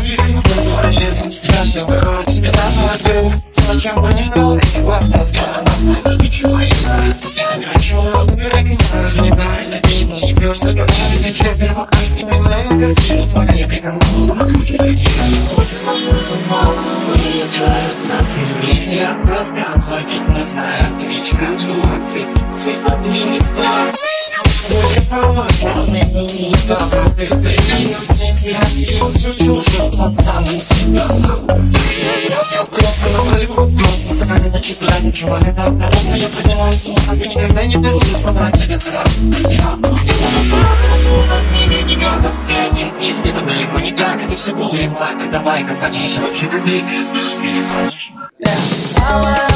Страшно выходит, тебе засмотрю. Зачем бы не был, эти глаза взгляд. Хочу разбирать меня, уже неправильно видно. Не просто говорить, ничего первокать. Не писали картину, твои приколы. Хочу зайти, вырезают нас из мира пространства. Ведь мы знаем, твичка дура. Ты администрация. Были православные, не добро. Ты принял тебя, и шучу, что потому тебя нахуй. Я просто на Голливуд, просто сами начитать ничего не надо. Я поднимаюсь, а ты никогда не буду сломать тебе сразу. Я не готов, ты один из, это далеко не так. Это все голый флаг, давай-ка пониже. Вообще ты двигаешь, знаешь, не